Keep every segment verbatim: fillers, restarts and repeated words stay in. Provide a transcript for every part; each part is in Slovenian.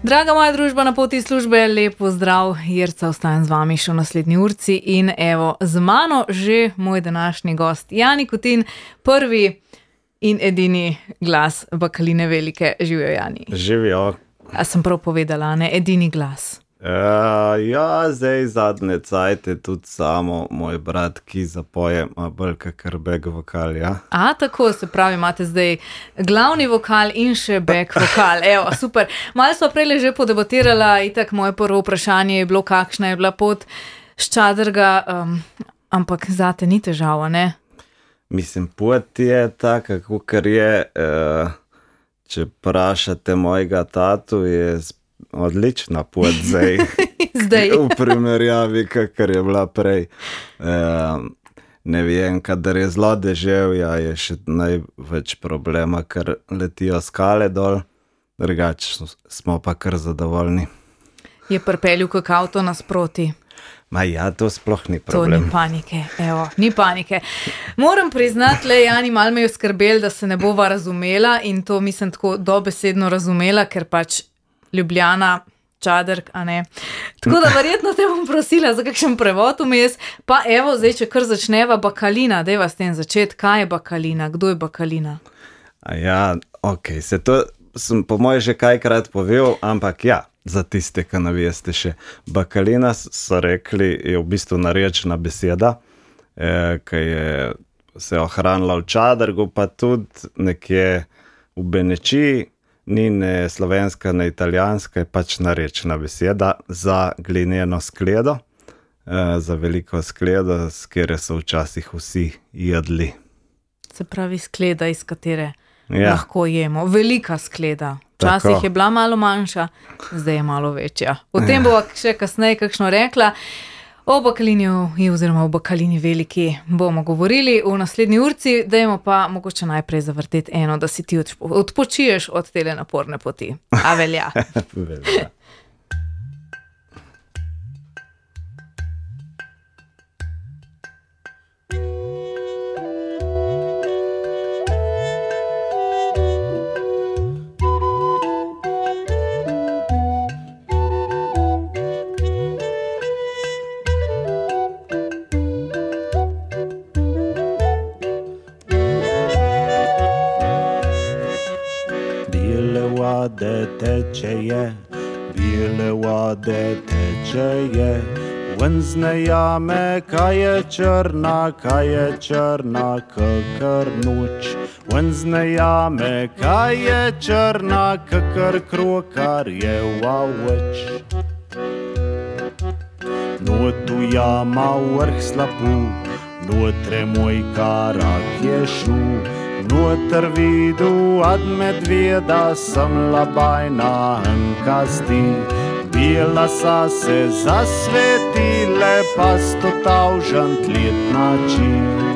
Draga moja družba na poti službe, lepo zdrav, Jerca, ostajam z vami še v naslednji urci in evo, z mano že moj današnji gost, Jani Kutin, prvi in edini glas Bakaline Velike. Živijo, Jani. Živijo. A sem prav povedala, ne? Edini glas. Uh, ja, zdaj zadnje cajte tudi samo moj brat, ki zapoje, ima bolj kakor back vokal, ja. A, tako se pravi, imate zdaj glavni vokal in še back vokal, evo, super. Malo smo prej že podebatirala, itak moje prvo vprašanje je bilo, kakšna je bila pot s Čadrga, um, ampak zate ni težava, ne? Mislim, pot je taka, kakor je, uh, če vprašate mojega tatu, je odlična pot zdaj, zdaj. v primerjavi, kakor je bila prej. Uh, ne vem, kadar je zelo deževja, je še največ problema, ker letijo skale dol, drugače smo pa kar zadovoljni. Je pripeljal kak avto nasproti? Ma ja, to sploh ni problem. To ni panike, evo, ni panike. Moram priznati, le, Jani, malo me je skrbel, da se ne bova razumela in to mislim tako dobesedno razumela, ker pač Ljubljana, Čadrg, a ne. Tako da verjetno te bom prosila za kakšen prevod vmes, pa evo, zdaj, če kar začneva Bakalina, dajva s tem začeti, kaj je Bakalina, kdo je Bakalina? A ja, okej, okay. Se to sem po moje že kajkrat povedal, ampak ja, za tiste, ki ne veste še. Bakalina, so rekli, je v bistvu narečna beseda, eh, ki je se ohranila v Čadrgu, pa tudi nekje v Benečiji, ni ne slovenska, ne italijanska, je pač narečna beseda za glineno skledo, eh, za veliko skledo, s kere so včasih vsi jedli. Se pravi skleda, iz katere ja. lahko jemo. Velika skleda. Včasih je bila malo manjša, zdaj je malo večja. O tem bova še kasneje kakšno rekla. O Bakalini oziroma o Bakalini Veliki bomo govorili v naslednji urci, dajmo pa mogoče najprej zavrteti eno, da si ti odpo- odpočiješ od tele naporne poti. A velja? Velja. Tečeje, bijele vode tečeje, venzne jame, kaj je črna, kaj je črna, kakor noč. Venzne jame, kaj je črna, kakor krokarjev aveč. Notu jama vrh slapu, notre moj karak je šu. Noter vidu ad medvjeda sam labajna kasti. Bijela sa se zasvetile pa sto tavžant let nači.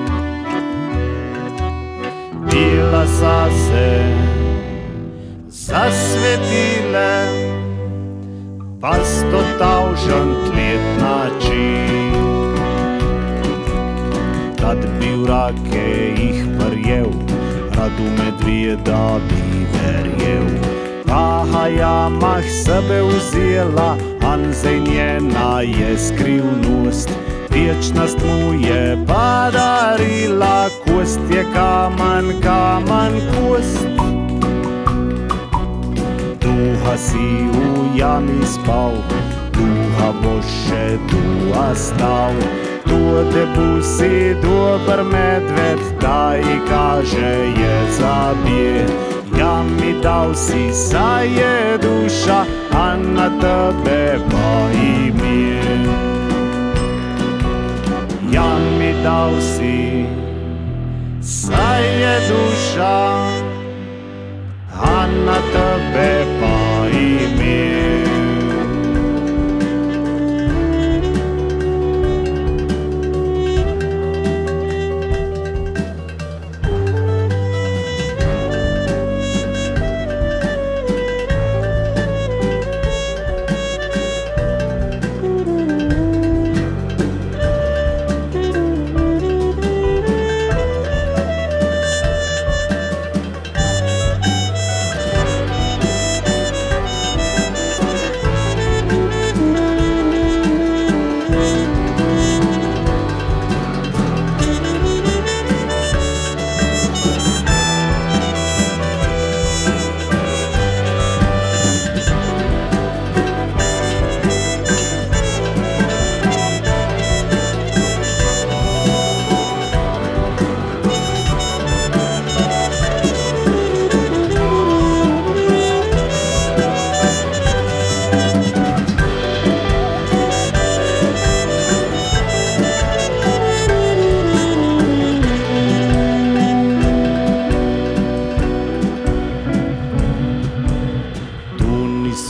Bijela sa se zasvetile pa sto tavžant let nači. Tad bi vrake jih prjel, radu medvjeda bi verjel. Paha jamah sebe vzela, Anzej njena je skrivnost. Večnost mu je podarila, kost je kamen, kamen kost. Duha si v jami spal, duha boš še tu ostal. Tode busi dober medved, da ji kaže je zabije. Ja mi dal si, saj je duša, a na tebe pa ime. Ja mi dal si, saj je duša, a na tebe pa ime.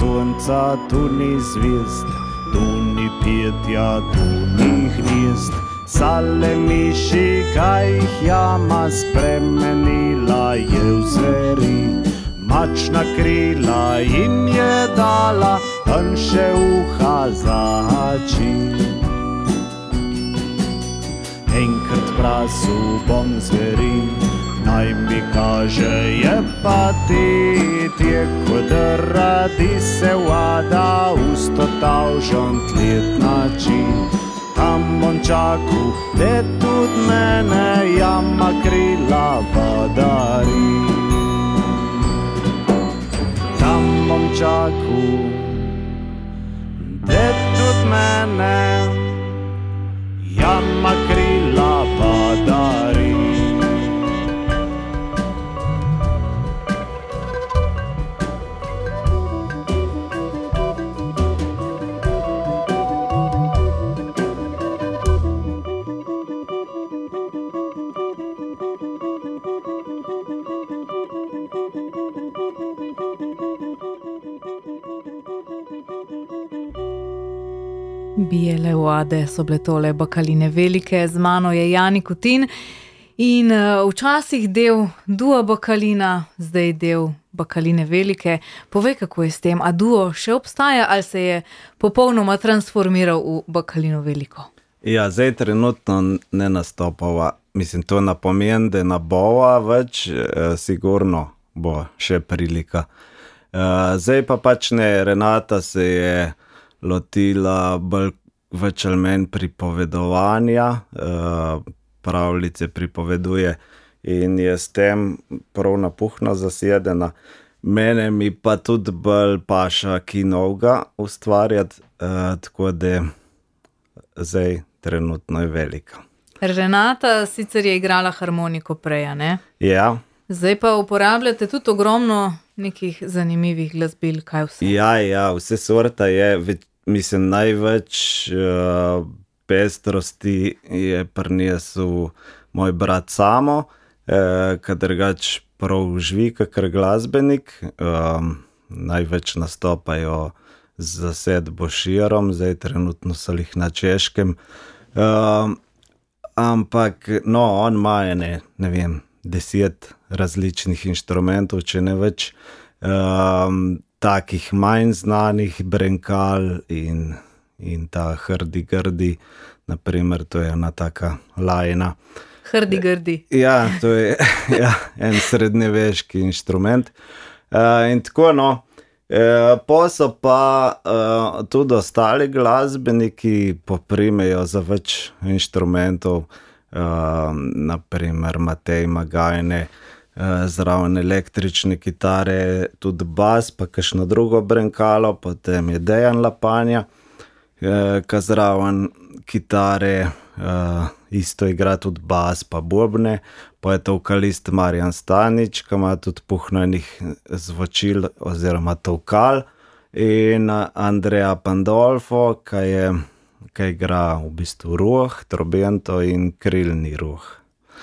sonca, tu ni zvijezd, tu ni petja, tu ni gnezd. Sale miši, kaj jih jama spremenila je v zveri. Mačna krila jim je dala, in še uha zači. Enkrat prasu bom zveri, naj mi kaže je pa ti, tje kod radi se vada, usto tavžant let nači. Tam bom čaku, te tudi mene jama krila podari. Tam bom čaku, te tudi mene jama krila podari. Bijele vode so bile tole Bakaline velike, z mano je Jani Kutin in uh, včasih del duo Bakalina, zdaj del Bakaline velike. Povej, kako je s tem, a duo še obstaja ali se je popolnoma transformiral v Bakalino veliko? Ja, zdaj trenutno ne nastopava, mislim, to napomeni, da ne bova več, eh, sigurno bo še prilika. Uh, zdaj pa pač ne, Renata se je lotila bolj več ali manj pripovedovanja, uh, pravljice pripoveduje in je s tem prav napuhno zasedena. Mene mi pa tudi bolj paša kinovga ustvarjati, uh, tako da zdaj trenutno je velika. Renata sicer je igrala harmoniko prej, ne? Ja. Zdaj pa uporabljate tudi ogromno nekih zanimivih glasbil, kaj vse? Ja, ja, vse sorta je, mislim, največ uh, pestrosti je prinesel moj brat Samo, uh, ki drugač prav živi kakor glasbenik. Um, največ nastopajo z zasedbo Širom, zdaj trenutno so jih na Češkem. Um, ampak, no, on ima ene, ne vem, deset različnih inštrumentov, če ne več. Um, takih manj znanih, brenkal in, in ta hrdi-grdi, naprimer, to je ena taka lajna. Hrdi-grdi. Ja, to je ja, en srednjeveški inštrument. Uh, in tako, no, uh, po so pa uh, tudi ostali glasbeniki poprimejo za več inštrumentov, uh, naprimer Matej Magajne, zraven električne kitare, tudi bas, pa kakšno drugo brenkalo, potem je Dejan Lapanja, ki zraven kitare isto igra tudi bas, pa bobne, pa je to vokalist Marjan Stanič, ki ima tudi puhno enih zvočil oziroma tolkal, in Andrea Pandolfo, ki je, ki igra v bistvu ruh, trobento in krilni ruh.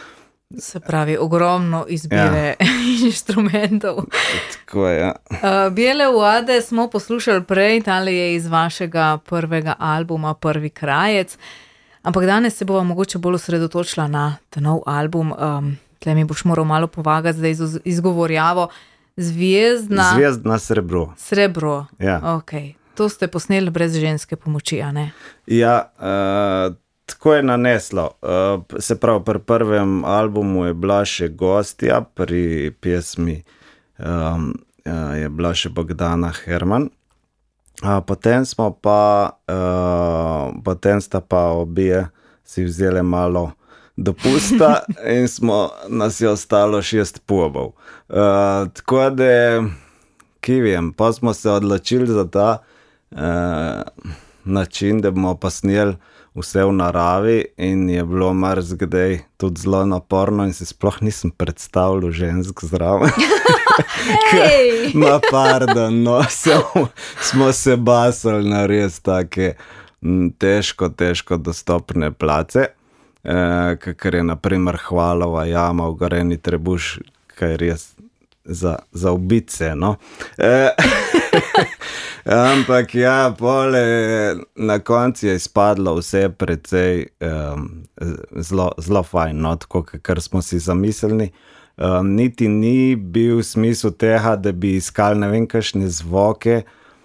Se pravi, ogromno izbire ja. inštrumentov. Tako je, ja. Uh, Bijele vode smo poslušali prej, tale je iz vašega prvega albuma Prvi krajec, ampak danes se bova mogoče bolj osredotočila na ta nov album. Um, tle mi boš moral malo pomagati zdaj z izgovorjavo. Zvezdna... Zvezdna srebro. Srebro, ja. Ok. To ste posneli brez ženske pomoči, a ne? Ja, uh... tako je naneslo. Se pravi, pri prvem albumu je bila še gostja, pri pesmi um, je bila še Bogdana Herman. Potem smo pa, uh, potem sta pa obje si vzeli malo dopusta in smo, nas je ostalo šest pobov. Uh, tako da, ki vem, pa smo se odločili za ta uh, način, da bomo pa snijeli vse v naravi in je bilo marsikdaj tudi zelo naporno in si sploh nisem predstavljal žensk zraven. Hej! Ma pardon, no, smo se basali na res take težko, težko dostopne place, eh, kakor je naprimer Hvalova jama v Goreni Trebuš, kaj res za, za ubice, no. E, ampak ja, pole na koncu je izpadlo vse precej um, zelo, zelo fajn, no, tako kar smo si zamislili. Um, niti ni bil smisel tega, da bi iskali ne vem kakšne zvoke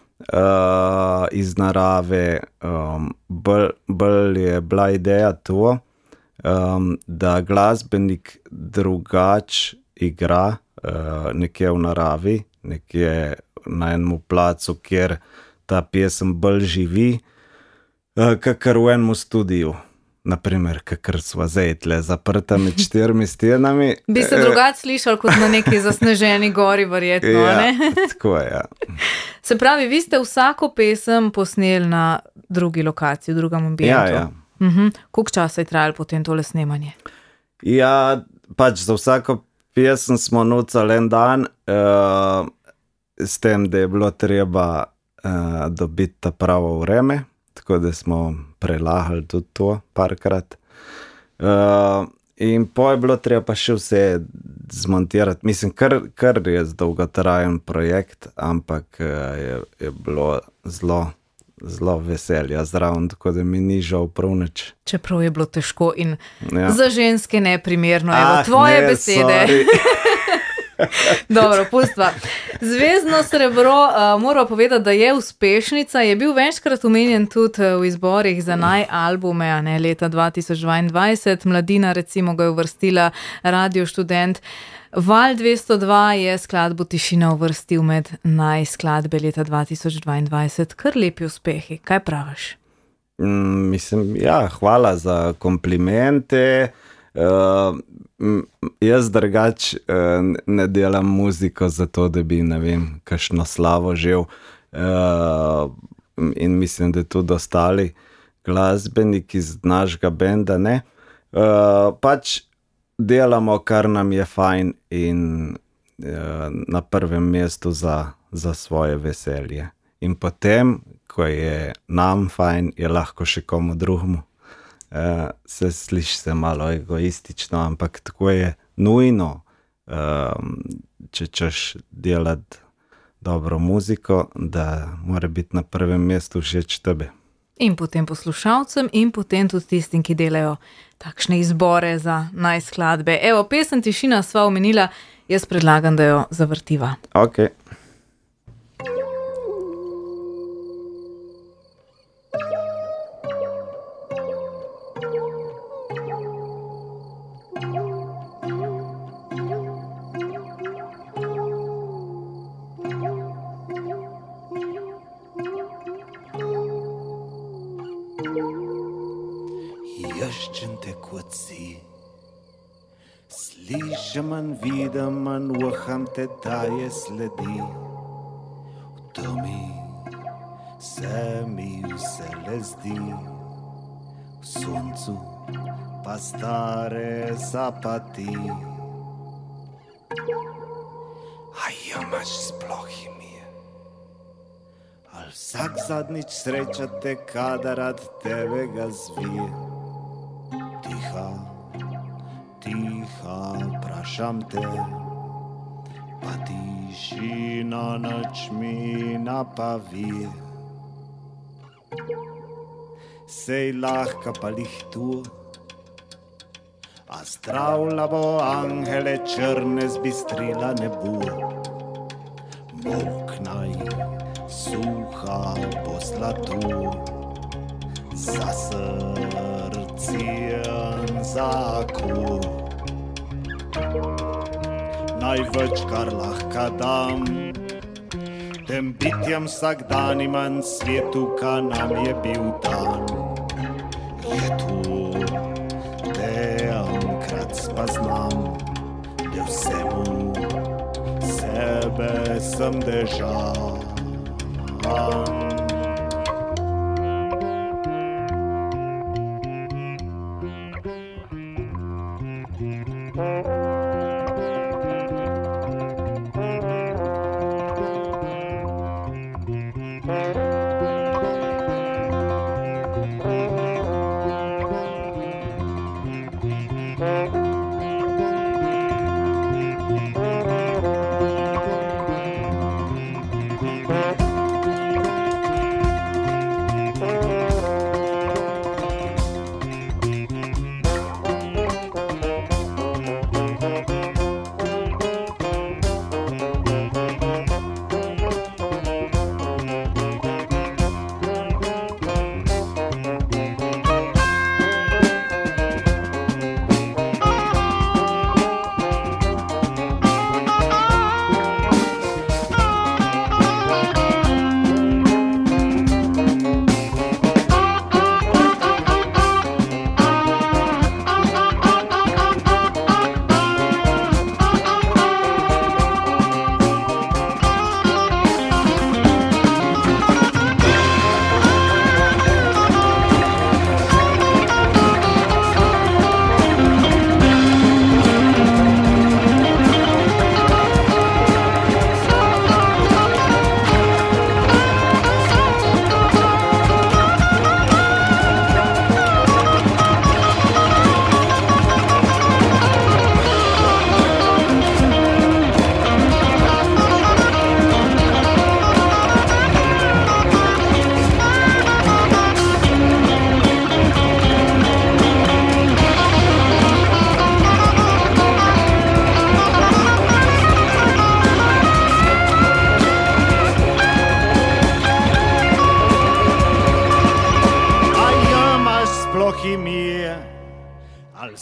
uh, iz narave, um, bolj, bolj je bila ideja to, um, da glasbenik drugač igra uh, nekje v naravi, nekje na enem placu, kjer ta pesem bolj živi, uh, kakor v enem studiu. Naprimer, kakor sva zdaj tle zaprta med štirimi stenami. Bi se drugače slišal kot na neki zasneženi gori, verjetno, ja, ne? Tako je, ja. Se pravi, vi ste vsako pesem posneli na drugi lokaciji, v drugem ambientu. Ja, ja. Uh-huh. Koliko časa je trajalo potem tole snemanje? Ja, pač za vsako pesem smo nucali en dan, uh, s tem, da je bilo treba uh, dobiti ta pravo vreme, tako da smo prelahali tudi to parkrat. Uh, in po je bilo treba pa še vse zmontirati. Mislim, kar, kar je dolgotrajen projekt, ampak uh, je, je bilo zelo, zelo veselja zraven, tako da mi ni žal prav nič. Čeprav je bilo težko in ja. Za ženske neprimerno. Evo, ah, tvoje ne, besede. Dobro, pustva. Zvezdno srebro, uh, moramo povedati, da je uspešnica, je bil večkrat omenjen tudi v izborih za naj albume, a ne, leta dva tisoč dvaindvajset. Mladina recimo ga je uvrstila, Radio Študent. Val dvesto dva je skladbo Tišina uvrstil med naj skladbe leta dva tisoč dvaindvajset. Kar lepi uspehi, kaj praviš? Mm, mislim, ja, hvala za komplimente. Uh, jaz drugač uh, ne delam muziko zato, da bi, ne vem, kakšno slavo žel, uh, in mislim, da tudi ostali glasbeniki iz našega benda, ne. Uh, pač delamo, kar nam je fajn in uh, na prvem mestu za, za svoje veselje. In potem, ko je nam fajn, je lahko še komu drugemu. Uh, se sliši se malo egoistično, ampak tako je nujno, um, če češ delati dobro muziko, da mora biti na prvem mestu všeč tebe. In potem poslušalcem in potem tudi tistim, ki delajo takšne izbore za naj skladbe. Evo, pesem Tišina sva omenila, jaz predlagam, da jo zavrtiva. Ok. Ješčente kot si, slišam in vidim in uham te daje sledi. V temi se mi vse le zdi, v soncu pa stare zapati. A ja, imaš sploh ime? Al vsak zadnjič sreča te, kadar rad tebe ga zvije. Tiha, tiha, prašam te, pa tišina noč mi napavije. Sej lahka pa lih tu, a zdravla bo angele črne zbistrila nebu. Moknaj, suha bo zlatu, za srcijan zaku. Največ, kar lahka dam tem bitjem vsak dan iman svetu, ka nam je bil dan. Je tu, te enkrat spoznam, da vsemu sebe sem dežan.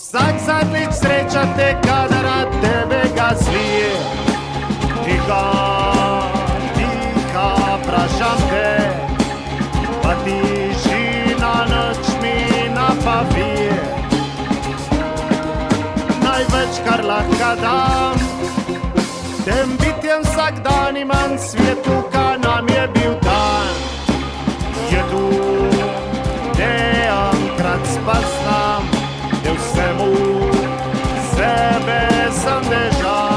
Vsak zadnjič srečate, kadar na tebe ga slije. Tiha, tiha, prašam te, pa tišina noč mi napavije. Največ, kar lahko dam tem bitjem vsak dan imam svetu, ka nam je bil dan. Je tu, ne enkrat spasnam, je vsemu sebe sem dežal.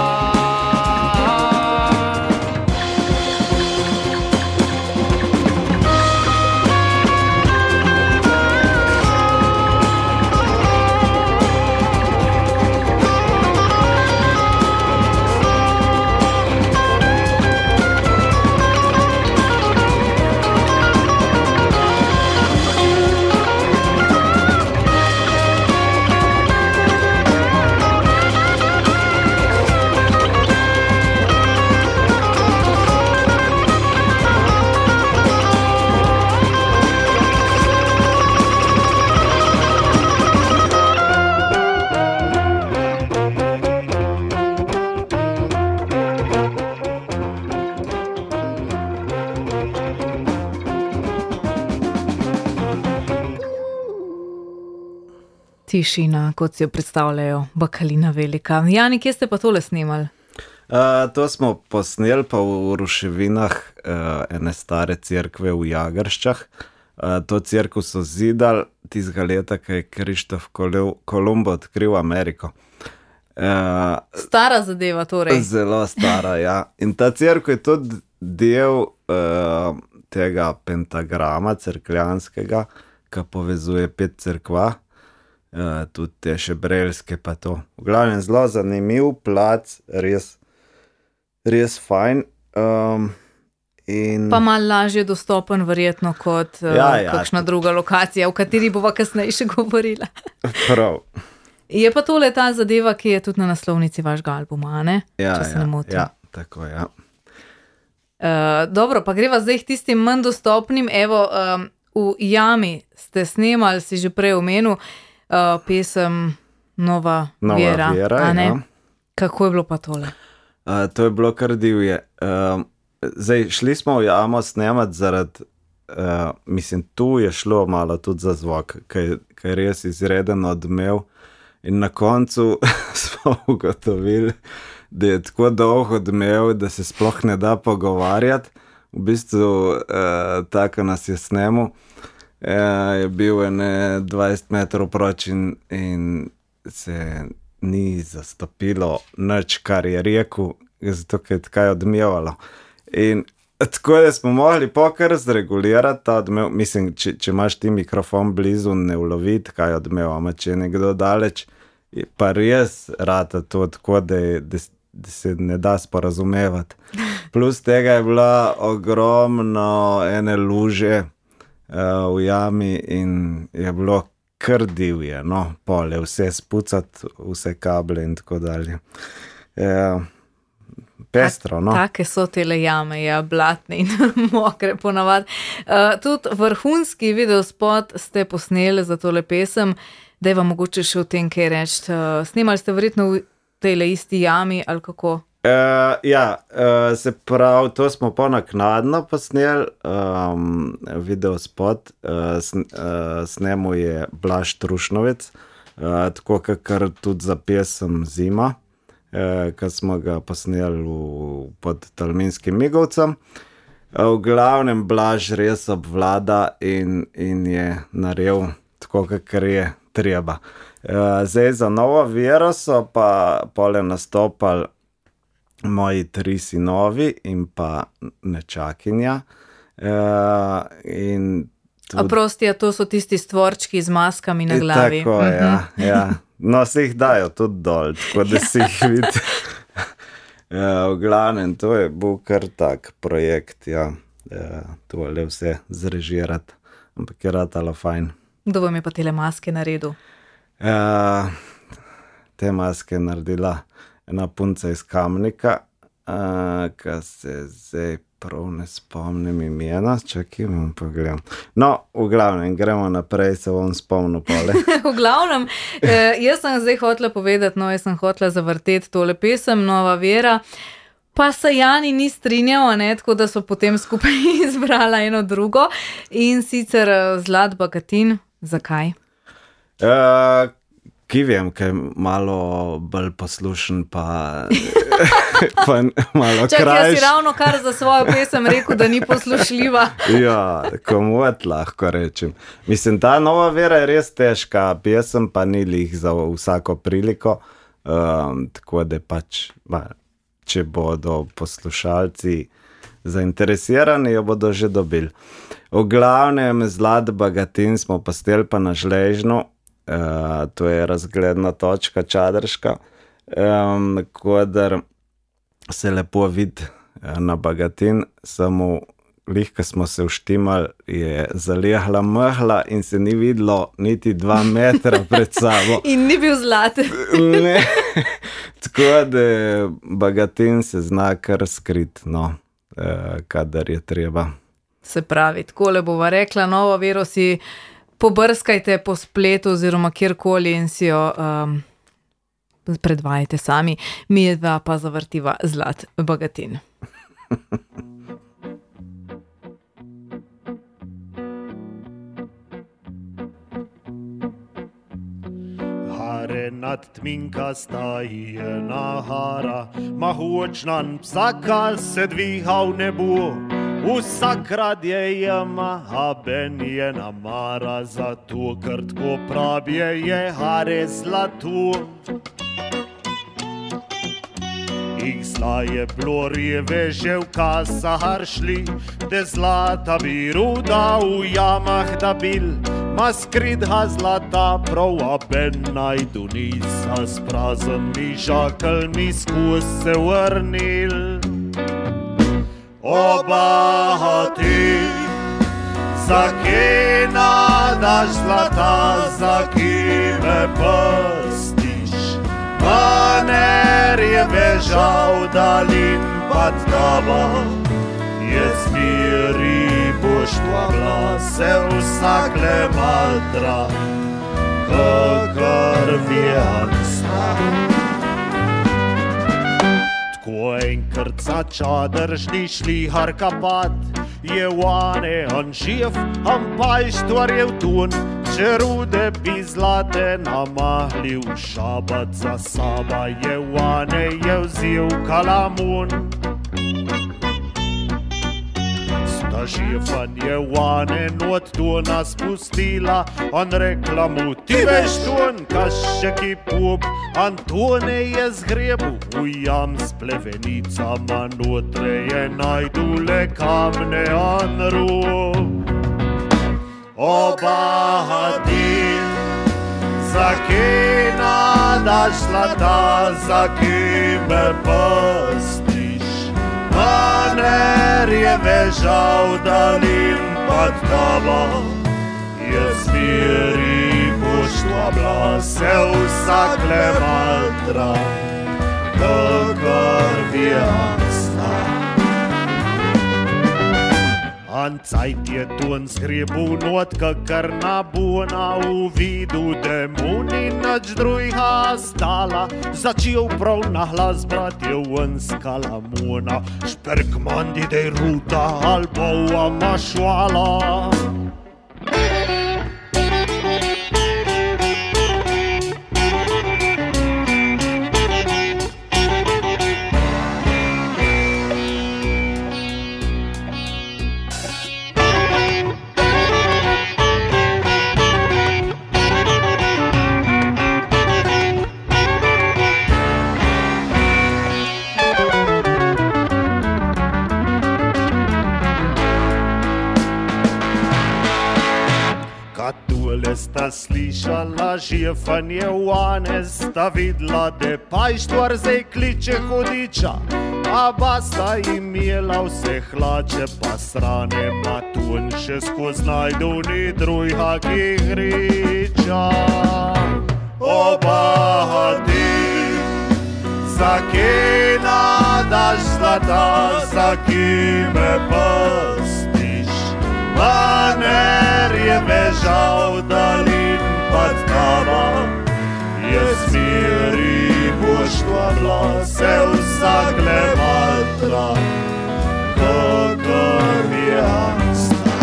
Tišina, kot si jo predstavljajo, Bakalina velika. Jani, kje ste pa tole snimali? Uh, to smo posneli pa v ruševinah uh, ene stare cerkve v Jagrščah. Uh, to cerkev so zidali tistega leta, ko je Krištof Kolumb odkril Ameriko. Uh, Stara zadeva torej. Zelo stara, ja. In ta cerkev je tudi del uh, tega pentagrama cerkljanskega, ki povezuje pet cerkva. Uh, tudi te šebrelske pa to. V glavnem zelo zanimiv plac, res, res fajn. Um, in... Pa malo lažje dostopen verjetno kot uh, ja, ja. kakšna druga lokacija, o kateri bova kasneje še govorila. Prav. Je pa tole ta zadeva, ki je tudi na naslovnici vašega albuma, ne? Ja, če se ja, ne motim. ja, tako, ja. Uh, dobro, pa greva zdaj k tistim manj dostopnim. Evo, um, v Jami ste snemali, si že prej omenil, Uh, pesem Nova, Nova Vera, Vera, a ne? ja. Kako je bilo pa tole? Uh, to je bilo kar divje. Uh, zdaj, šli smo v Jamo snemati zaradi, uh, mislim, tu je šlo malo tudi za zvok, kaj je res izreden odmev. In na koncu smo ugotovili, da je tako dolg odmev, da se sploh ne da pogovarjati. V bistvu, uh, tako nas je snemal. Ja, je bil ene dvajset metrov proč in, in se ni zastopilo nič, kar je rekel, zato ker je tako odmevalo. In tako da smo mogli pokar zregulirati ta odmev. Mislim, če, če imaš ti mikrofon blizu, ne uloviti, kaj odmev, ama če je nekdo daleč, je pa res rata to tako, da, je, da, da se ne da sporazumevati. Plus tega je bila ogromno ene luže, Uh, v Jami in je bilo kar divje, no, pole, vse spucati, vse kable in tako dalje. Uh, pestro, no. Take so tele jame, ja, blatne in mokre ponavadi. Uh, tudi vrhunski videospot ste posneli za tole pesem, da je vam mogoče še o tem kaj reči. Uh, snemali ste verjetno v tele isti jami, ali kako? Uh, ja, uh, se pravi, to smo pa naknadno posneli, um, videospot, uh, sn, uh, snemu je Blaž Trušnovec, uh, tako kakor tudi za pesem Zima, uh, ki smo ga posneli v, pod Tolminskim Migovcem. Uh, v glavnem Blaž res obvlada in, in je naredil tako, kakor je treba. Uh, zdaj za Novo Vero so pa pole nastopali moji tri sinovi in pa nečakinja. Uh, in tudi... A prosti, a to so tisti stvorčki z maskami na glavi. Tako, uh-huh. ja, ja. No, se jih dajo tudi dol, tako da si jih vidi. uh, v glavnem, to je bil kar tak projekt, ja. Uh, tole vse zrežirati, ampak je ratalo fajn. Kdo vam je pa tele maske naredil? Uh, te maske naredila ena punca iz Kamnika, uh, ki se zdaj prav ne spomnim imena, čakaj, imam pogledam. No, v glavnem, gremo naprej, se bom spomnil pole. V glavnem, eh, jaz sem zdaj hotela povedati, no, jaz sem hotela zavrteti tole pesem, Nova vera, pa se Jani ni strinjal, ne, tako da so potem skupaj izbrala eno drugo in sicer Zlat Bagatin. Zakaj? Uh, ki vem, kaj malo bolj poslušen, pa, pa malo Čak, krajš. jaz si ravno kar za svojo pesem rekel, da ni poslušljiva. Ja, komot lahko rečem. Mislim, ta Nova vera je res težka pesem, pa ni lih za vsako priliko, um, tako da pač, ba, če bodo poslušalci zainteresirani, jo bodo že dobili. V glavnem Zlat Bagatin smo postel pa na Žležnu, Uh, to je razgledna točka Čadrška, um, kodar se lepo vidi na Bagatin, samo lih, ko smo se uštimali, je zalegla mehla in se ni videlo niti dva metra pred sabo. In ni bil zlat. Ne, tako da Bagatin se zna kar skrit, no, uh, kadar je treba. Se pravi, takole bova rekla, Novo vero si pobrskajte po spletu oziroma kjerkoli in si jo um, predvajajte sami. Mi je dva pa zavrtiva Zlat Bagatin. Hare nad tminka staje na hara, mahučnan psaka se dviha v nebu. Vsak rad je jema, a ben je namara, zato ker tako pravje je hare zlatu. Ih zlaje blorjeve že v kasahar šli, te zlata bi ruda v jamah da bil, ma skridha zlata prav, a ben najdu nisa, sprazen mi žakl mi skus se vrnil. O Bagatin, za kje nadaš zlata, za kje me prstiš? Maner je bežal dalin pod tabo, je smiri boš tvojla se vsak le matra, kakor vijansta. Ko enkrat za Čadržni šlihar kapat, je vane on živ, on pajštvar je v tun, če rude bi zlate namahlil, šabat za saba je vane je vzil kalamun. Sta žifan je vane not tuna spustila, on rekla mu, ti veš tun, kaš še ki pup, Antone je zgrebu, v jam s plevenicama, notre je najdule kamne on rub. O Bagatin, za kje nadaš zlata, za kje me prstiš? Maner je bežal dalin pod tabo, je smiri poštva se vsak le matra, kakor vijansta. An cajt je tun zgrebu not, kakor nabuna v vidu demoni, nač drujha stala, začel prav na hlas bratje ven z kalamuna, šperk mandi dej ruta, albova mašvala. Sta slišala žifanje vane, sta vidla, da pajštvar zdaj kliče hodiča, a basta imela vse hlače pa srane, matun še skoz najdu ni drujha ki hriča. O Bagatin, za kina daš zlata, za ki me pestiš. Maner je bežal dalin pod kava, je smiri boštva bila se vsak levatra, kakor je angsta.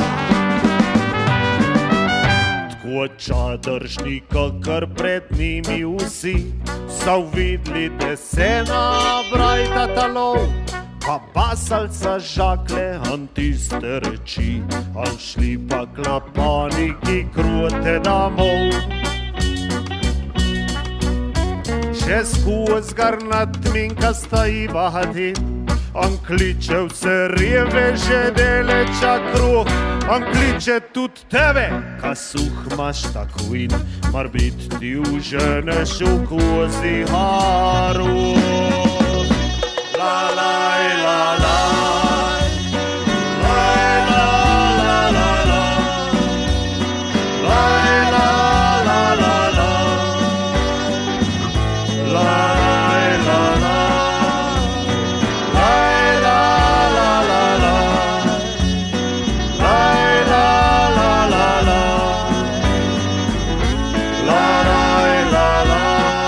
Tako čadržni, kakor pred njimi vsi, so vidli, da se nabrajta talov, pa basalca žakle, an tiste reči, an šli pa klapaniki krute domov. Že skoz garnat minka stoji bahati, an kliče vse rjeve že deleča kruh, an kliče tudi tebe, ka suh maš tako in, mar bit ti uženeš v kozi haru. La la la la, la la la la la, la la la la la, la la la, la la la la la, la la la la la, la la la la.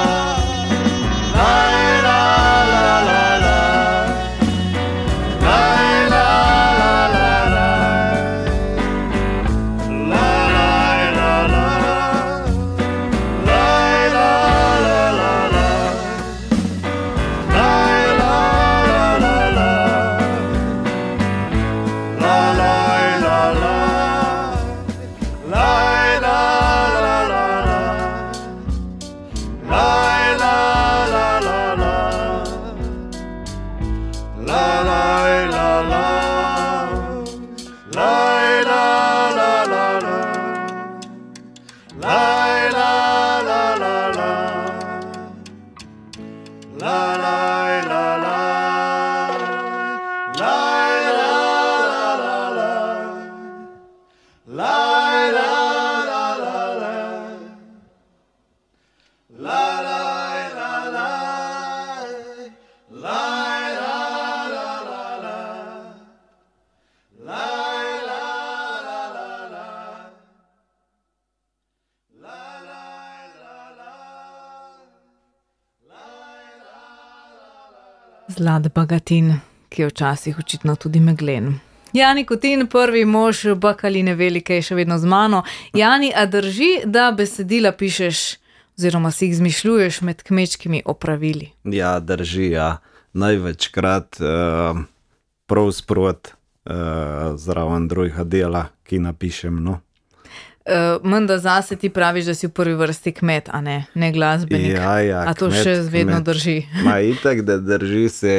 Zlat Bagatin, ki je včasih očitno tudi meglen. Jani Kutin, prvi mož Bakaline Velike, je še vedno z mano. Jani, a drži, da besedila pišeš oziroma si jih izmišljuješ med kmečkimi opravili? Ja, drži, ja. Največkrat uh, prav sprot uh, zraven drugega dela, ki napišem, no. Uh, menda zase ti praviš, da si v prvi vrsti kmet, a ne, ne glasbenik. Ja, ja, a to kmet, še vedno kmet. drži? Ma itak, da drži se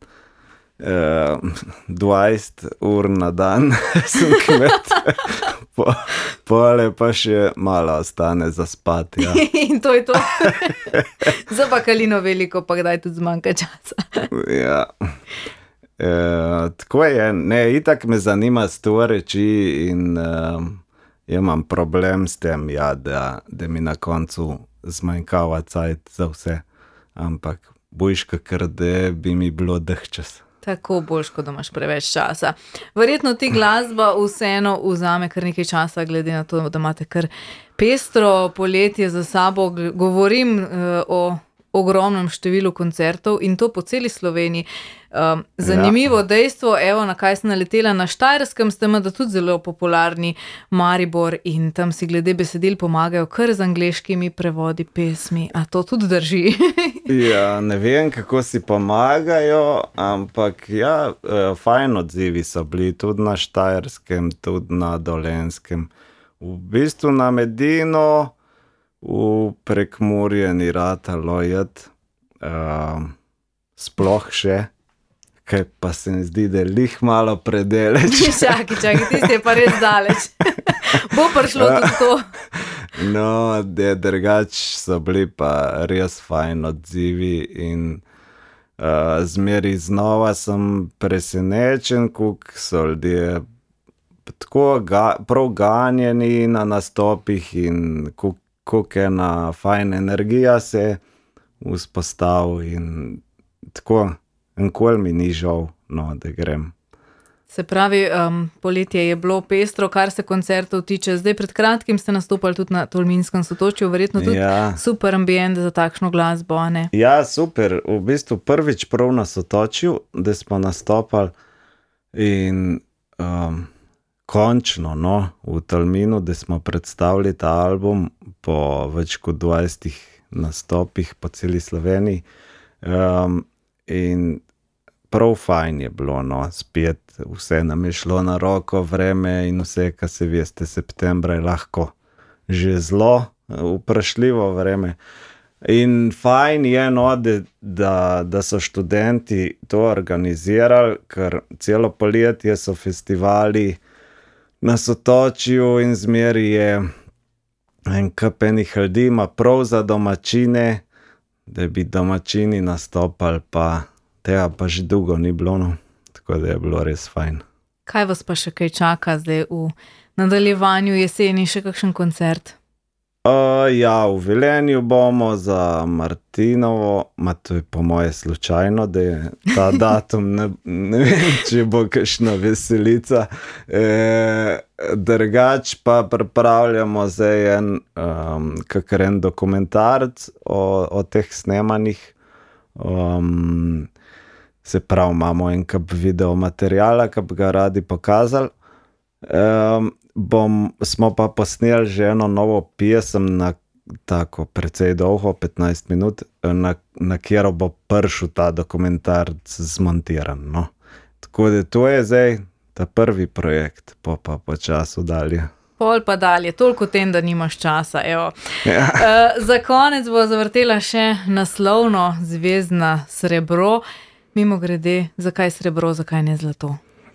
uh, dvajset ur na dan, sem kmet. Po, pole pa še malo ostane za spat, ja. In to je to. Za Bakalino Veliko pa kdaj tudi zmanjka časa. Ja. E, tako je, ne, itak me zanima sto reči in uh, imam problem s tem, ja, da, da mi na koncu zmanjkava cajt za vse, ampak bojiš, kakor da bi mi bilo dehčas. Tako boljš, kot da imaš preveč časa. Verjetno ti glasba vseeno vzame kar nekaj časa, glede na to, da imate kar pestro poletje za sabo. Govorim uh, o ogromnem številu koncertov in to po celi Sloveniji. Um, zanimivo ja. Dejstvo, evo, na kaj sem naletela, na Štajerskem ste da tudi zelo popularni, Maribor, in tam si glede besedil pomagajo kar z angleškimi prevodi pesmi. A to tudi drži? Ja, ne vem, kako si pomagajo, ampak ja, fajn odzivi so bili tudi na Štajerskem, tudi na Dolenjskem. V bistvu na Medino v Prekmurje ni ratalo jet, uh, sploh še, kaj pa se mi zdi, da je lih malo predeleč. Čaki, čaki, tisti je pa res daleč. Bo prišlo tudi to. No, da drugač so bili pa res fajn odzivi in uh, zmeri znova sem presenečen, koliko so ljudje tako ga, prav ganjeni na nastopih in koliko koliko ena fajna energija se vzpostavi in tako, nikoli mi ni žal, no, da grem. Se pravi, um, poletje je bilo pestro, kar se koncertov tiče. Zdaj pred kratkim ste nastopali tudi na Tolminskem sotočju, verjetno tudi Ja. super ambient za takšno glasbo, a ne? Ja, super. V bistvu prvič prav na sotočju, da smo nastopali in um, končno, no, v Tolminu, da smo predstavili ta album po več kot dvajsetih nastopih po celi Sloveniji. Um, in prav fajn je bilo, no, spet vse nam je šlo na roko, vreme in vse, kar se veste, septembra je lahko že zelo vprašljivo vreme. In fajn je, no, da, da, da so študenti to organizirali, ker celo poletje so festivali na sotočju in zmeri je en kup enih ljudi, ima prav za domačine, da bi domačini nastopali, pa tega pa že dolgo ni bilo, no. Tako da je bilo res fajn. Kaj vas pa še kaj čaka zdaj v nadaljevanju jeseni, še kakšen koncert? Uh, ja, v Velenju bomo za Martinovo, ma to je po moje slučajno, da je ta datum, ne, ne vem, če bo kakšna veselica. E, drugač pa pripravljamo zdaj en, um, kakor en dokumentarc o, o teh snemanjih. Um, se pravi, imamo en kup videomateriala, ki bi ga radi pokazali. Um, bom, smo pa posneli že eno novo pesem na tako precej dolgo, petnajst minut, na, na kjer bo prišel ta dokumentarc zmontiran, no. Tako da to je zdaj ta prvi projekt, pa pa po času dalje. Pol pa dalje, toliko tem, da nimaš časa, evo. Ja. Uh, za konec bo zavrtela še naslovno Zvezdna srebro. Mimo grede, zakaj srebro, zakaj ne zlato?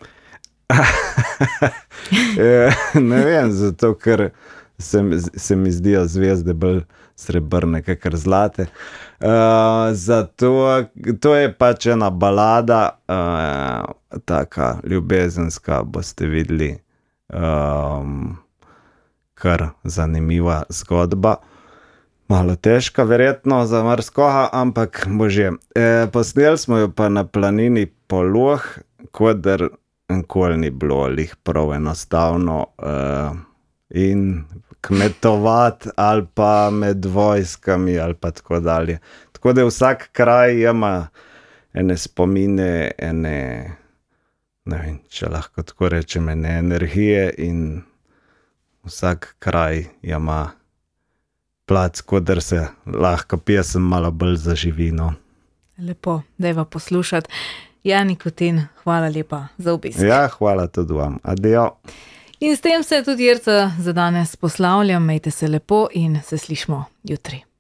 Ne vem, zato ker se, se mi zdijo zvezde bolj srebrne, kakor zlate. Uh, zato, to je pač ena balada, uh, taka ljubezenska, boste videli, um, kar zanimiva zgodba. Malo težka, verjetno za marskoga, ampak bože. E, posneli smo jo pa na planini Poloh, kodar nikoli ni bilo lih prav enostavno uh, in kmetovati ali pa med vojskami ali pa tako dalje. Tako da vsak kraj ima ene spomine, ene, ne vem, če lahko tako rečem, ene energije in vsak kraj ima plac, kodar se lahko pesem malo bolj zaživi, no. Lepo, dajva poslušati. Jani Kutin, hvala lepa za obisk. Ja, hvala tudi vam. Adijo. In s tem se tudi Jerca za danes poslavljam. Majte se lepo in se slišmo jutri.